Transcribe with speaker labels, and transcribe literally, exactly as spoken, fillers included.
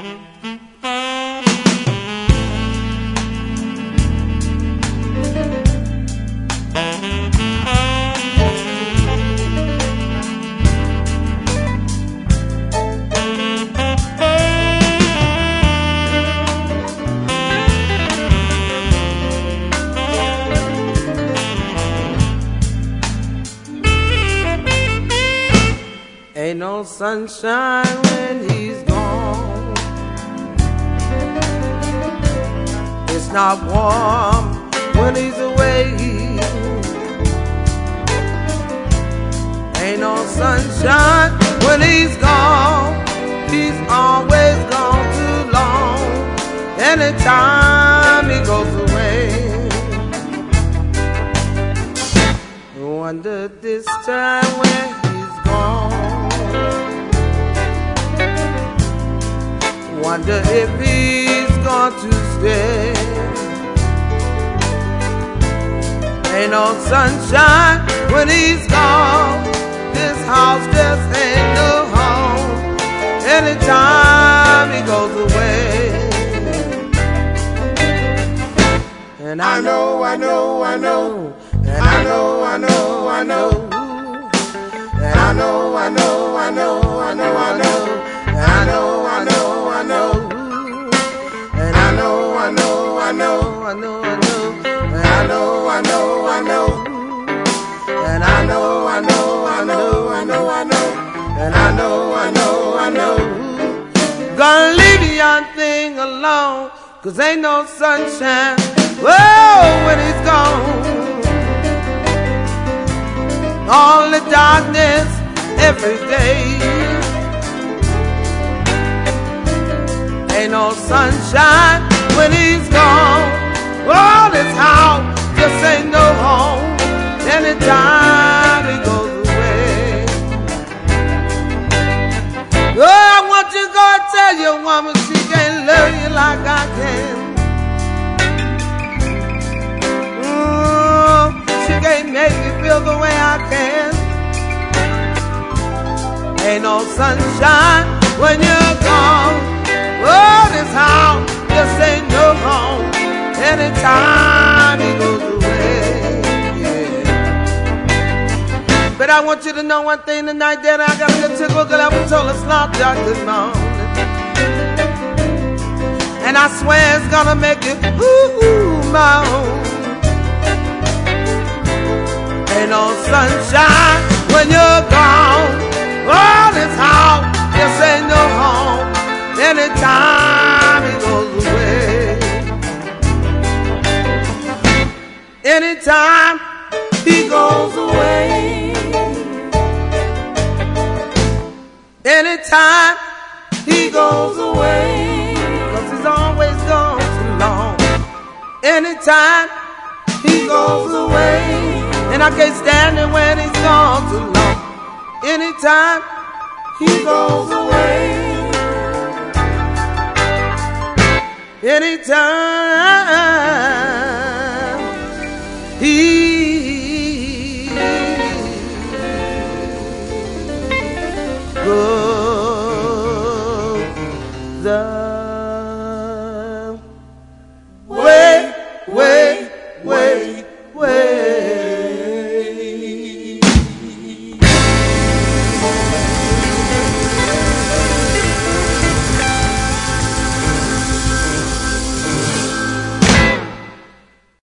Speaker 1: Ain't no sunshine when he's gone. It's not warm when he's away. Ain't no sunshine when he's gone. He's always gone too long. Anytime he goes away, wonder this time when he's gone. Wonder if he's going to stay. Ain't no sunshine when he's gone. This house just ain't no home. Anytime he goes away. And I know, I know, I know. And I know, I know, I know. And I know, I know, I know, I know, I know. And I know, I know, I know. And I know, I know, I know, I know, I know. And I know, I know, I know. And I know, I know, I know, I know, I know. And I know, I know, I know. Gonna leave the young thing alone, 'cause ain't no sunshine, whoa, when he's gone. Only darkness every day. Ain't no sunshine when he's gone. Oh, this house just ain't no home. Anytime he goes away. Oh, I want you to go and tell your woman she can't love you like I can. Mm, she can't make you feel the way I can. Ain't no sunshine when you're gone. Oh, this house just ain't no home. Anytime he goes away, yeah. But I want you to know one thing tonight, that I got a good tickle, cause I was told it's not dark this morning. And I swear it's gonna make you ooh, my own. Ain't no sunshine when you're gone. Oh, this house just ain't no home. Anytime he goes away. Anytime he goes away. Anytime he goes away. 'Cause he's always gone too long. Anytime he goes away. And I can't stand it when he's gone too long. Anytime he goes away. Anytime he goes away.